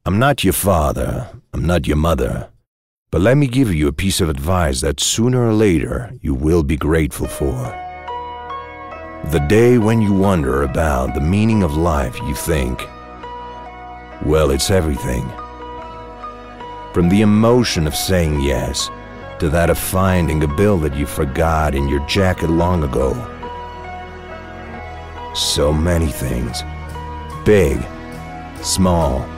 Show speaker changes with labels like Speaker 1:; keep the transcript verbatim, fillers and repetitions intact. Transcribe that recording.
Speaker 1: I'm not your father, I'm not your mother, but let me give you a piece of advice that sooner or later you will be grateful for. The day when you wonder about the meaning of life, you think, well, it's everything. From the emotion of saying yes to that of finding a bill that you forgot in your jacket long ago. So many things, big, small,